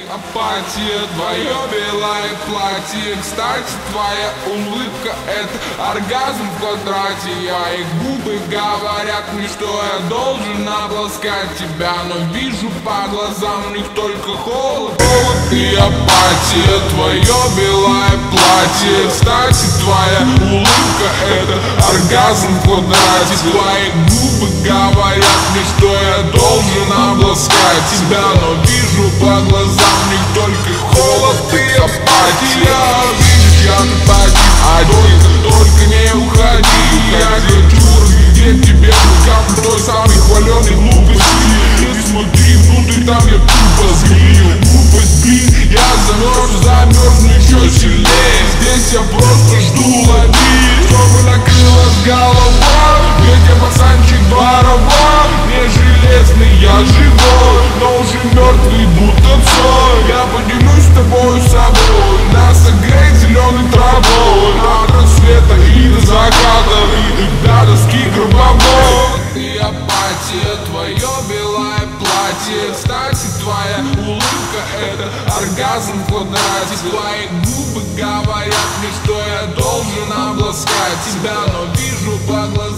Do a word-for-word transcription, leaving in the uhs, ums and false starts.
Апатия, твое белое платье. Кстати, твоя улыбка — это оргазм в квадрате. Мои губы говорят мне, что я должен обласкать тебя, но вижу по глазам у них только холод, холод и апатия. Твое белое платье. Кстати, твоя улыбка — это оргазм в квадрате. Твои губы говорят мне, что я должен обласкать тебя, но вижу по глазам у них только холод и апатия. Видишь, я на пати, а только, только не уходи. Я хочу разглядеть тебе каплю той самой хваленой глупости. Не смотри внутрь, там я тупо сгнил. Глупость, блин, я замерз, замерзну еще сильнее. Здесь я просто жду, лови, чтобы накрылась голова. Ведь я пацанчик воровал, не железный, я живой, но уже мертвый, будто цой. Я поделюсь с тобой собой, нас согреет зеленой травой. От рассвета и до заката, и до доски гробовой. Ты апатия, твое белое платье. Кстати, твоя улыбка — это оргазм в квадрате. Твои губы говорят мне, что я должен обласкать тебя, но вижу по глазам